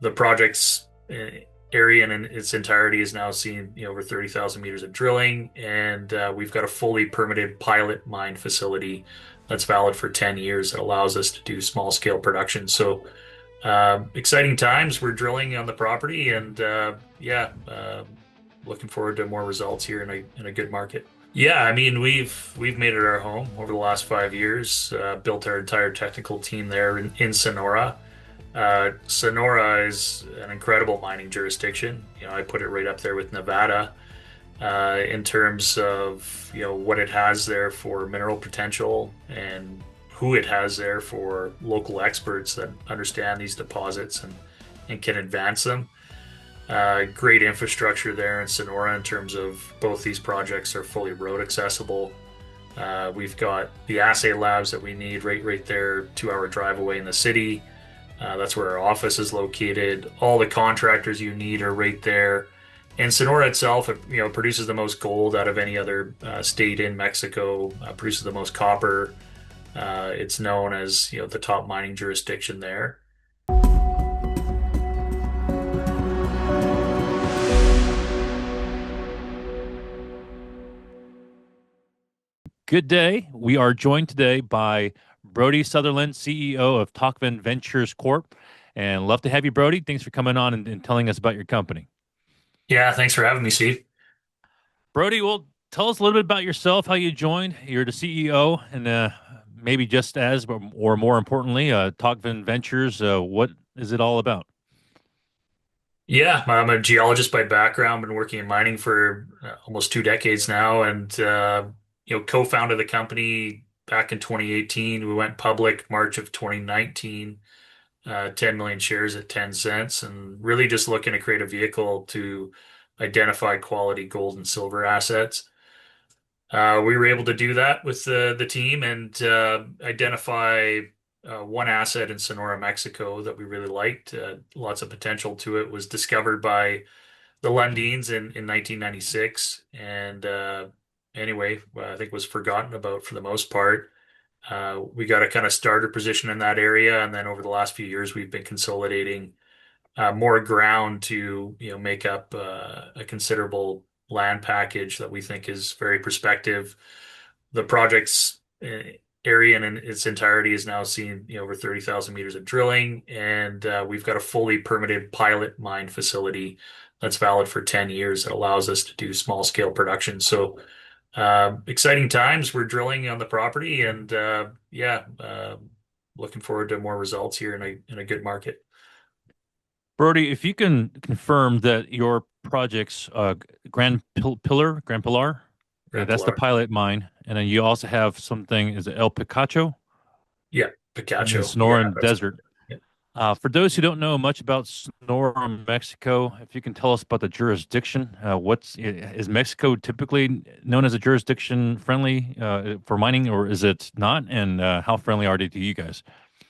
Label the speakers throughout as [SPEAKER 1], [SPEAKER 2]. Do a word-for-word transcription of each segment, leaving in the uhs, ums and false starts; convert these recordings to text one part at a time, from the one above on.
[SPEAKER 1] the project's uh, area in its entirety is now seeing you know over thirty thousand meters of drilling, and uh, we've got a fully permitted pilot mine facility that's valid for ten years that allows us to do small scale production. So um, exciting times. We're drilling on the property, and uh, yeah, uh, looking forward to more results here in a in a good market. Yeah, I mean we've we've made it our home over the last five years. Uh, built our entire technical team there in, in Sonora. Uh, Sonora is an incredible mining jurisdiction. You know, I put it right up there with Nevada uh, in terms of you know what it has there for mineral potential and who it has there for local experts that understand these deposits and and can advance them. Uh, great infrastructure there in Sonora in terms of both these projects are fully road accessible. Uh, we've got the assay labs that we need right right there, two hour drive away in the city. Uh, that's where our office is located. All the contractors you need are right there. And Sonora itself, you know, produces the most gold out of any other uh, state in Mexico. Uh, produces the most copper. Uh, it's known as you know the top mining jurisdiction there.
[SPEAKER 2] Good day. We are joined today by Brody Sutherland, C E O of Tocven Ventures Corp. And love to have you, Brody. Thanks for coming on and, and telling us about your company.
[SPEAKER 1] Yeah, thanks for having me, Steve.
[SPEAKER 2] Brody, well, tell us a little bit about yourself, how you joined. You're the C E O, and uh, maybe just as, or more importantly, uh, Tocven Ventures. Uh, what is it all about?
[SPEAKER 1] Yeah, I'm a geologist by background. Been working in mining for uh, almost two decades now, and uh, you know, co-founded the company back in twenty eighteen. We went public March of twenty nineteen, uh, ten million shares at ten cents, and really just looking to create a vehicle to identify quality gold and silver assets. Uh, we were able to do that with the the team and uh, identify uh, one asset in Sonora, Mexico that we really liked. Uh, lots of potential to it. Was discovered by the Lundins in in nineteen ninety-six, and uh, anyway, well, I think was forgotten about for the most part. Uh, we got a kind of starter position in that area, and then over the last few years, we've been consolidating uh, more ground to you know make up uh, a considerable land package that we think is very prospective. The project's uh, area in its entirety is now seeing you know over thirty thousand meters of drilling, and uh, we've got a fully permitted pilot mine facility that's valid for ten years that allows us to do small scale production. So um, exciting times. We're drilling on the property, and uh, yeah, uh, looking forward to more results here in a in a good market.
[SPEAKER 2] Brody, if you can confirm that your project's uh, Grand Pil- Pillar, Grand Pilar, uh,
[SPEAKER 1] Grand
[SPEAKER 2] that's the
[SPEAKER 1] Pilar.
[SPEAKER 2] pilot mine, and then you also have something, is it El Picacho
[SPEAKER 1] Yeah,
[SPEAKER 2] in the
[SPEAKER 1] Picacho. Yeah,
[SPEAKER 2] Sonoran
[SPEAKER 1] that's
[SPEAKER 2] Desert?
[SPEAKER 1] yeah.
[SPEAKER 2] Uh, for those who don't know much about Sonora, Mexico, if you can tell us about the jurisdiction, uh, what's is Mexico typically known as a jurisdiction friendly uh, for mining, or is it not? And uh, how friendly are they to you guys?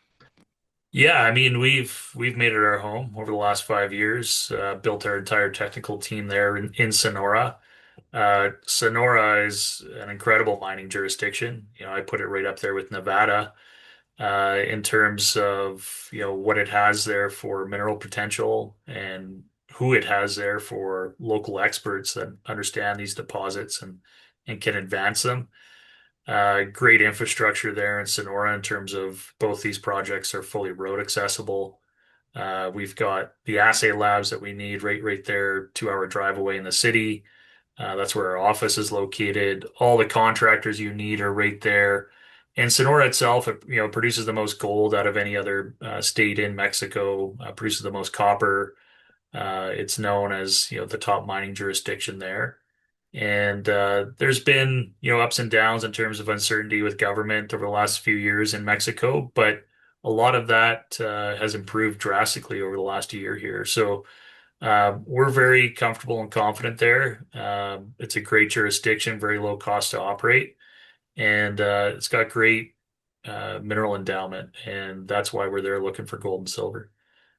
[SPEAKER 1] Yeah, I mean we've we've made it our home over the last five years. Uh, built our entire technical team there in, in Sonora. Uh, Sonora is an incredible mining jurisdiction. You know, I put it right up there with Nevada uh, in terms of you know what it has there for mineral potential and who it has there for local experts that understand these deposits and and can advance them. Uh, great infrastructure there in Sonora in terms of both these projects are fully road accessible. Uh, we've got the assay labs that we need right right there, two hour drive away in the city. Uh, that's where our office is located. All the contractors you need are right there. And Sonora itself, you know, produces the most gold out of any other uh, state in Mexico. Uh, produces the most copper. Uh, it's known as you know the top mining jurisdiction there. And uh, there's been, you know, ups and downs in terms of uncertainty with government over the last few years in Mexico, but a lot of that uh, has improved drastically over the last year here. So uh, we're very comfortable and confident there. Um, it's a great jurisdiction, very low cost to operate, and uh, it's got great uh, mineral endowment, and that's why we're there looking for gold and silver.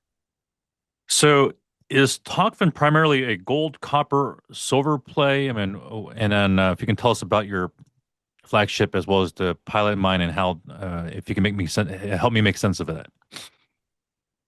[SPEAKER 2] So is Tocqueville primarily a gold, copper, silver play? I mean, oh, and then uh, if you can tell us about your flagship as well as the pilot mine and how, uh, if you can make me sen- help me make sense of that.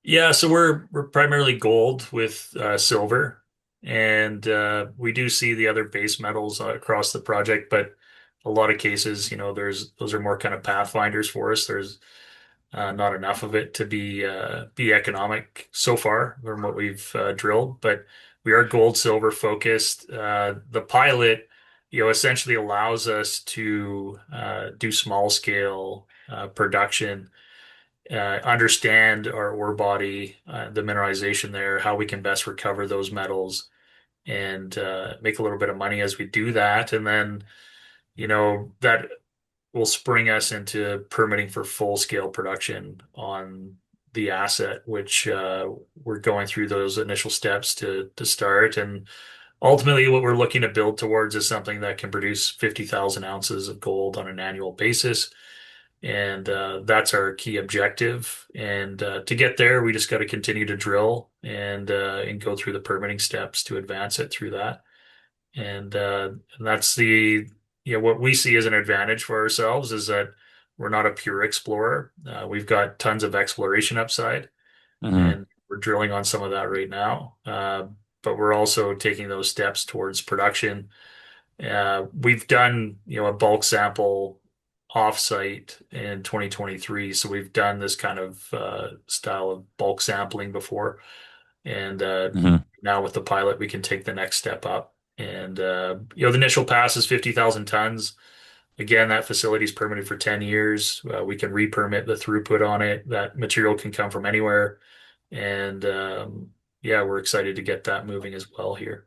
[SPEAKER 1] Yeah, so we're we're primarily gold with uh, silver, and uh, we do see the other base metals uh, across the project, but a lot of cases, you know, there's those are more kind of pathfinders for us. There's uh, not enough of it to be uh, be economic so far from what we've uh, drilled, but we are gold silver focused. Uh, the pilot, you know, essentially allows us to uh, do small scale uh, production, uh, understand our ore body, uh, the mineralization there, how we can best recover those metals, and uh, make a little bit of money as we do that. And then, you know, that will spring us into permitting for full scale production on the asset, which uh, we're going through those initial steps to to start. And ultimately, what we're looking to build towards is something that can produce fifty thousand ounces of gold on an annual basis. And uh, that's our key objective. And uh, to get there, we just got to continue to drill and uh, and go through the permitting steps to advance it through that. And uh, and that's the you know what we see as an advantage for ourselves is that we're not a pure explorer. Uh, we've got tons of exploration upside,
[SPEAKER 2] Hmm.
[SPEAKER 1] and we're drilling on some of that right now. Uh, but we're also taking those steps towards production. Uh, we've done, you know, a bulk sample offsite in twenty twenty-three. So we've done this kind of uh, style of bulk sampling before. And uh,
[SPEAKER 2] Hmm.
[SPEAKER 1] now with the pilot, we can take the next step up. And, uh, you know, the initial pass is fifty thousand tons. Again, that facility is permitted for ten years. Uh, we can re-permit the throughput on it. That material can come from anywhere. And um, yeah, we're excited to get that moving as well here.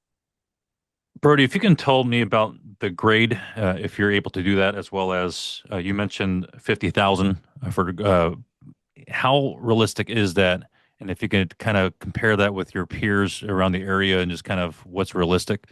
[SPEAKER 2] Brody, if you can tell me about the grade, uh, if you're able to do that, as well as uh, you mentioned fifty thousand for uh, how realistic is that? And if you could kind of compare that with your peers around the area and just kind of what's realistic.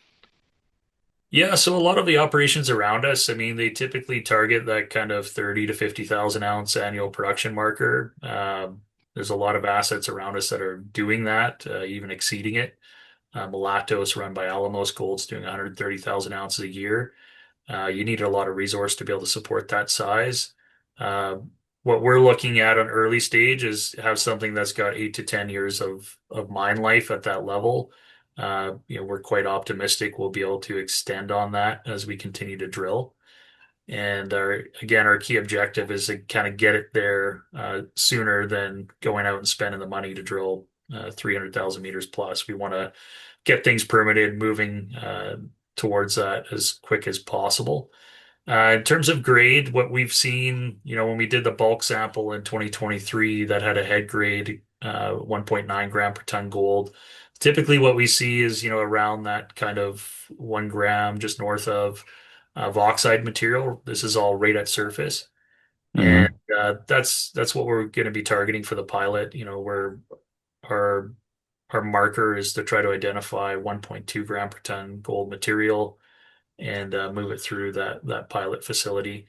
[SPEAKER 1] Yeah, so a lot of the operations around us, I mean, they typically target that kind of thirty to fifty thousand ounce annual production marker. Um, there's a lot of assets around us that are doing that, uh, even exceeding it. Uh, Mulatos, run by Alamos Gold's doing one hundred thirty thousand ounces a year. Uh, you need a lot of resource to be able to support that size. Uh, what we're looking at on early stage is have something that's got eight to ten years of of mine life at that level. Uh, you know, we're quite optimistic we'll be able to extend on that as we continue to drill. And our again, our key objective is to kind of get it there uh, sooner than going out and spending the money to drill uh, three hundred thousand meters plus. We want to get things permitted, moving uh, towards that as quick as possible. Uh, in terms of grade, what we've seen, you know, when we did the bulk sample in twenty twenty-three that had a head grade uh, one point nine gram per ton gold, typically what we see is, you know, around that kind of one gram just north of of oxide material. This is all right at surface. And
[SPEAKER 2] Hmm.
[SPEAKER 1] uh, that's that's what we're going to be targeting for the pilot. You know, where our our marker is to try to identify one point two gram per ton gold material and uh, move it through that that pilot facility,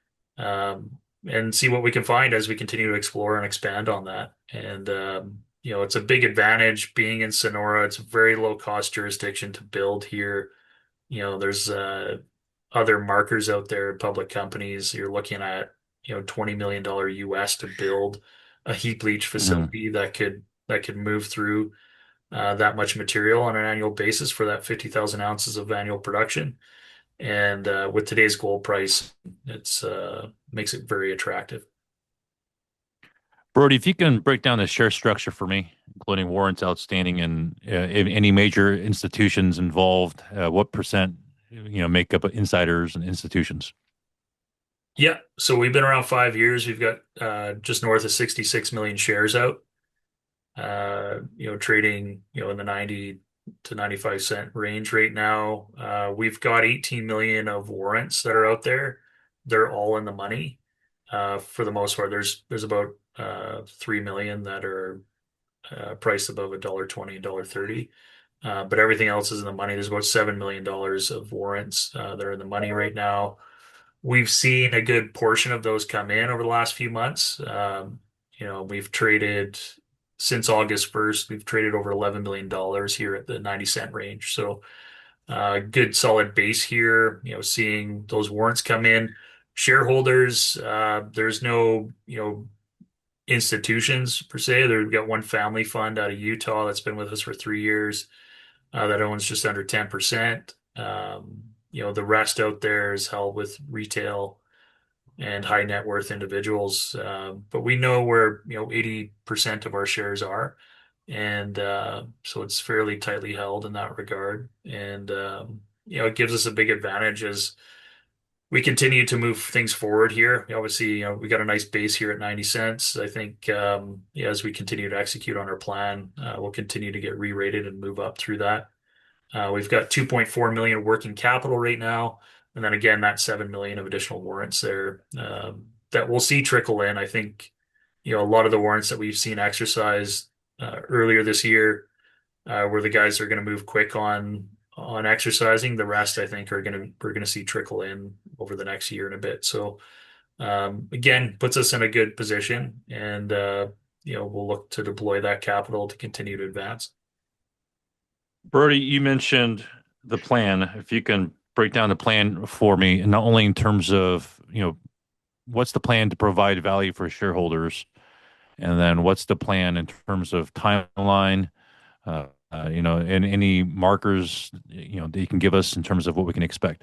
[SPEAKER 1] um, and see what we can find as we continue to explore and expand on that. And um, you know, it's a big advantage being in Sonora. It's a very low cost jurisdiction to build here. You know, there's uh, other markers out there, public companies. You're looking at, you know, twenty million dollar U S to build a heap leach
[SPEAKER 2] Hmm.
[SPEAKER 1] facility that could that could move through uh, that much material on an annual basis for that fifty thousand ounces of annual production. And uh, with today's gold price, it's uh, makes it very attractive.
[SPEAKER 2] Brody, if you can break down the share structure for me, including warrants outstanding and uh, any major institutions involved, uh, what percent you know make up insiders and institutions?
[SPEAKER 1] Yeah, so we've been around five years. We've got uh, just north of sixty-six million shares out. Uh, you know, trading, you know, in the ninety to ninety-five cent range right now. Uh, we've got eighteen million of warrants that are out there. They're all in the money. Uh, for the most part, there's there's about uh, three million that are uh, priced above a dollar twenty, a dollar thirty. Uh, but everything else is in the money. There's about seven million dollars of warrants uh, that are in the money right now. We've seen a good portion of those come in over the last few months. Um, you know, we've traded since August first, we've traded over eleven million dollars here at the ninety cent range. So, uh, good solid base here, you know, seeing those warrants come in. Shareholders, uh, there's no, you know, institutions per se. They've got one family fund out of Utah that's been with us for three years uh, that owns just under ten percent. Um, you know, the rest out there is held with retail and high net worth individuals. Um, but we know where, you know, eighty percent of our shares are. And uh, so it's fairly tightly held in that regard. And, um, you know, it gives us a big advantage as we continue to move things forward here. Obviously, you know, we got a nice base here at ninety cents. I think, um, yeah, as we continue to execute on our plan, uh, we'll continue to get re-rated and move up through that. Uh, we've got two point four million working capital right now. And then again, that seven million of additional warrants there um, that we'll see trickle in. I think, you know, a lot of the warrants that we've seen exercised uh, earlier this year, uh, where the guys are going to move quick on on exercising. The rest, I think, are going to we're going to see trickle in over the next year and a bit. So um, again, puts us in a good position, and uh, you know, we'll look to deploy that capital to continue to advance.
[SPEAKER 2] Brody, you mentioned the plan. If you can break down the plan for me, and not only in terms of, you know, what's the plan to provide value for shareholders, and then what's the plan in terms of timeline, uh, uh, you know, and any markers, you know, that you can give us in terms of what we can expect.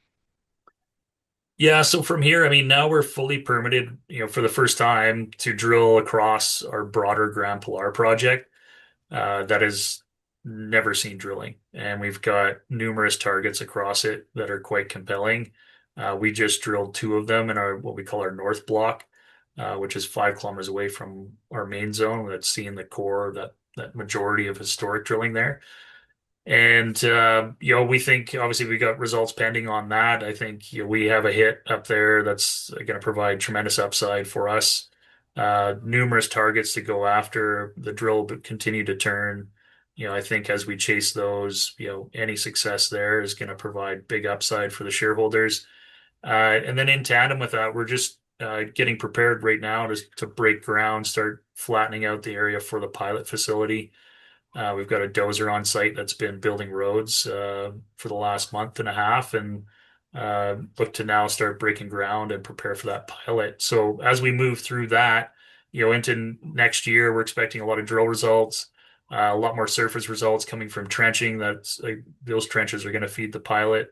[SPEAKER 1] Yeah, so from here, I mean, now we're fully permitted, you know, for the first time to drill across our broader Grand Pilar project. Uh, that has never seen drilling, and we've got numerous targets across it that are quite compelling. Uh, we just drilled two of them in our what we call our North Block, uh, which is five kilometers away from our main zone. That's seeing the core of that that majority of historic drilling there. And uh, you know, we think obviously we got results pending on that. I think you know, we have a hit up there that's going to provide tremendous upside for us. Uh, numerous targets to go after. The drill will continue to turn. You know, I think as we chase those, you know, any success there is going to provide big upside for the shareholders. Uh, and then in tandem with that, we're just uh, getting prepared right now to to break ground, start flattening out the area for the pilot facility. Uh, we've got a dozer on site that's been building roads uh, for the last month and a half, and uh, look to now start breaking ground and prepare for that pilot. So as we move through that, you know, into next year, we're expecting a lot of drill results, uh, a lot more surface results coming from trenching. That's like, those trenches are going to feed the pilot.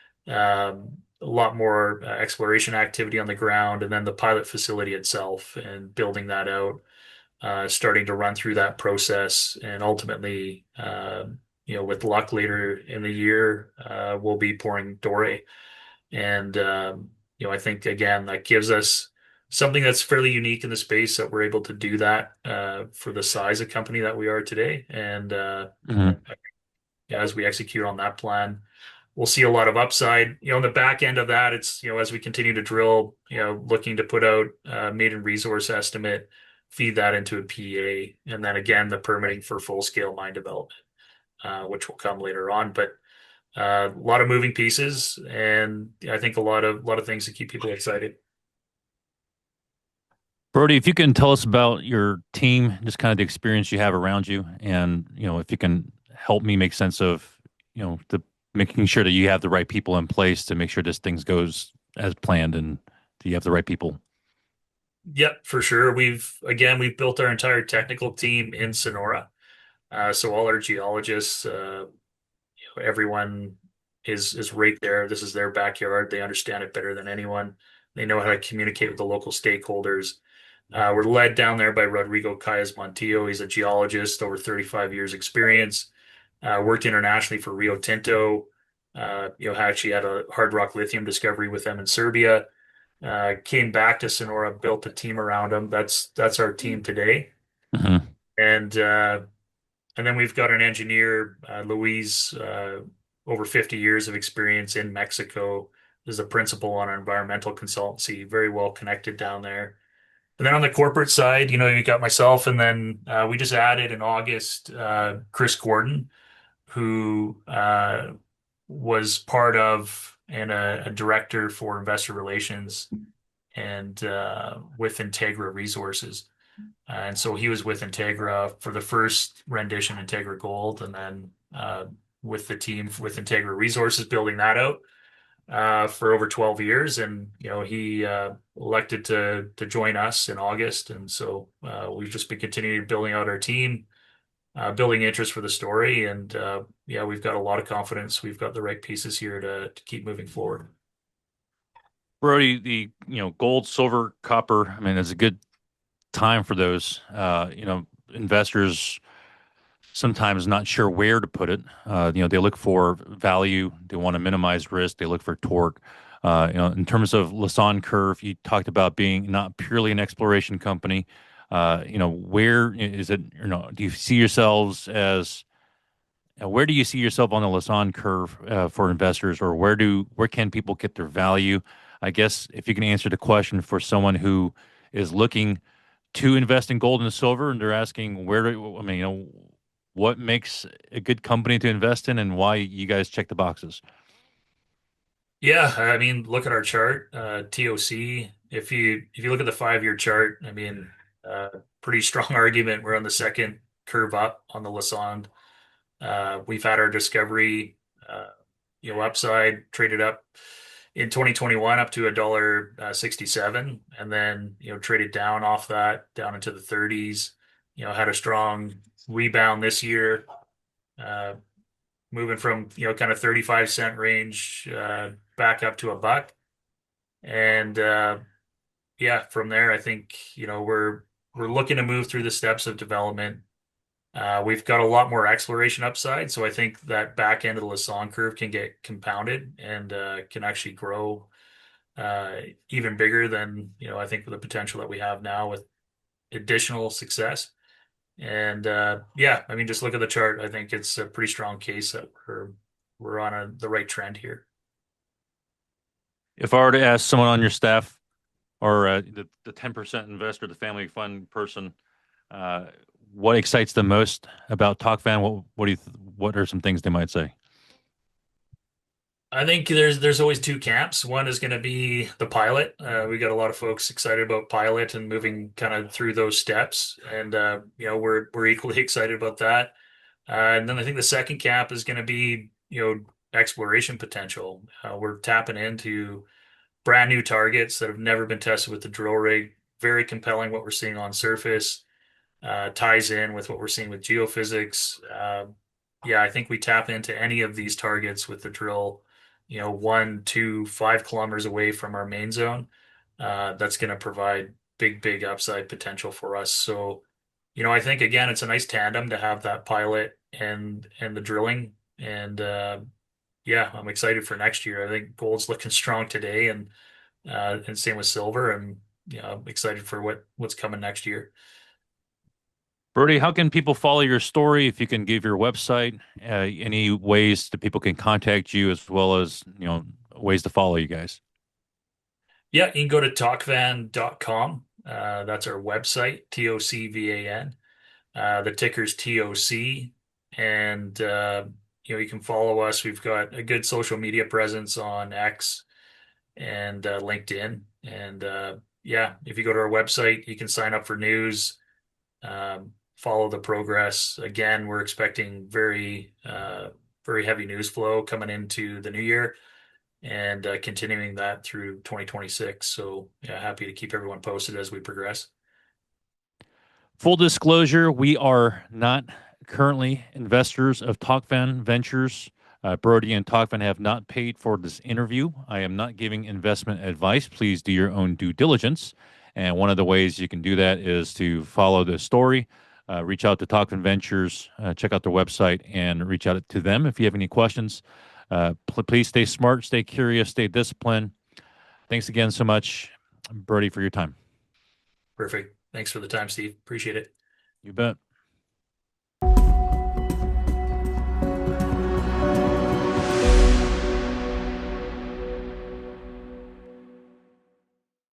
[SPEAKER 1] Um, a lot more uh, exploration activity on the ground, and then the pilot facility itself and building that out, uh, starting to run through that process, and ultimately, uh, you know, with luck later in the year, uh, we'll be pouring doré. And um, you know, I think again that gives us something that's fairly unique in the space that we're able to do that uh, for the size of company that we are today. And uh,
[SPEAKER 2] Mhm.
[SPEAKER 1] as we execute on that plan, we'll see a lot of upside. You know, on the back end of that, it's, you know, as we continue to drill, you know, looking to put out a maiden resource estimate, feed that into a P E A, and then again, the permitting for full-scale mine development, uh, which will come later on. But uh, a lot of moving pieces, and I think a lot of a lot of things to keep people excited.
[SPEAKER 2] Brody, if you can tell us about your team, just kind of the experience you have around you, and you know, if you can help me make sense of, you know, the making sure that you have the right people in place to make sure this thing goes as planned, and do you have the right people?
[SPEAKER 1] Yep, for sure. We've again, we've built our entire technical team in Sonora. Uh, so all our geologists, uh, everyone is is right there. This is their backyard. They understand it better than anyone. They know how to communicate with the local stakeholders. Uh, we're led down there by Rodrigo Calles Montillo. He's a geologist, over thirty-five years experience. Uh, worked internationally for Rio Tinto. Uh, you know, actually had a hard rock lithium discovery with them in Serbia. Uh, came back to Sonora, built a team around him. That's that's our team today.
[SPEAKER 2] Hmm.
[SPEAKER 1] And uh, and then we've got an engineer, uh, Luis, uh, over fifty years of experience in Mexico, is a principal on an environmental consultancy, very well connected down there. And then on the corporate side, you know, you got myself, and then uh, we just added in August uh, Chris Gordon, who uh, was part of and a, a director for investor relations and uh, with Integra Resources. Uh, and so he was with Integra for the first rendition, Integra Gold, and then uh, with the team with Integra Resources building that out. uh, for over twelve years, and you know he uh, elected to to join us in August, and so uh, we've just been continuing building out our team, uh, building interest for the story, and uh, yeah, we've got a lot of confidence. We've got the right pieces here to to keep moving forward.
[SPEAKER 2] Brody, the you know gold, silver, copper. I mean, it's a good time for those. Uh, you know, investors sometimes not sure where to put it. Uh, you know, they look for value. They want to minimize risk. They look for torque. Uh, you know, in terms of Lassonde Curve, you talked about being not purely an exploration company. Uh, you know, where is it? You know, do you see yourselves as uh, where do you see yourself on the Lassonde Curve uh, for investors, or where do where can people get their value? I guess if you can answer the question for someone who is looking to invest in gold and silver, and they're asking where do I mean, you know, what makes a good company to invest in, and why you guys check the boxes.
[SPEAKER 1] Yeah, I mean, look at our chart, uh, T O C. If you if you look at the five year chart, I mean, uh, pretty strong argument. We're on the second curve up on the Lassonde. Uh, we've had our discovery, uh, you know, upside traded up in twenty twenty-one up to a dollar uh, sixty-seven, and then you know traded down off that down into the thirties. You know, had a strong rebound this year, uh, moving from you know kind of thirty-five cent range uh, back up to a buck, and uh, yeah, from there I think you know we're we're looking to move through the steps of development. Uh, we've got a lot more exploration upside, so I think that back end of the Lassonde curve can get compounded and uh, can actually grow uh, even bigger than you know I think the potential that we have now with additional success. And uh, yeah, I mean, just look at the chart. I think it's a pretty strong case that we're we're on a, the right trend here.
[SPEAKER 2] If I were to ask someone on your staff or uh, the the ten percent investor, the family fund person, uh, what excites them most about TalkFan, what what do you th- what are some things they might say?
[SPEAKER 1] I think there's there's always two camps. One is going to be the pilot. Uh, we got a lot of folks excited about pilot and moving kind of through those steps, and uh, you know we're we're equally excited about that. Uh, and then I think the second camp is going to be you know exploration potential. Uh, we're tapping into brand new targets that have never been tested with the drill rig. Very compelling what we're seeing on surface. Uh, ties in with what we're seeing with geophysics. Uh, yeah, I think we tap into any of these targets with the drill, you know, one, two, five kilometers away from our main zone. Uh, that's going to provide big, big upside potential for us. So, you know, I think again, it's a nice tandem to have that pilot and and the drilling. And uh, yeah, I'm excited for next year. I think gold's looking strong today, and uh, and same with silver. And yeah, I'm excited for what what's coming next year.
[SPEAKER 2] Brody, how can people follow your story? If you can give your website, uh, any ways that people can contact you, as well as you know ways to follow you guys.
[SPEAKER 1] Yeah, you can go to talkvan dot com. Uh, that's our website, T O C V A N. Uh, the ticker's T O C. And, uh, you know, you can follow us. We've got a good social media presence on X and uh, LinkedIn. And uh, yeah, if you go to our website, you can sign up for news, um, follow the progress. Again, we're expecting very, uh, very heavy news flow coming into the new year and uh, continuing that through twenty twenty-six. So, yeah, happy to keep everyone posted as we progress.
[SPEAKER 2] Full disclosure, we are not currently investors of TalkFan Ventures. Uh, Brody and TalkFan have not paid for this interview. I am not giving investment advice. Please do your own due diligence. And one of the ways you can do that is to follow the story, uh, reach out to TalkFan Ventures, uh, check out their website, and reach out to them if you have any questions. Uh, pl- please stay smart, stay curious, stay disciplined. Thanks again so much, Brody, for your time.
[SPEAKER 1] Perfect. Thanks for the time, Steve. Appreciate it.
[SPEAKER 2] You bet.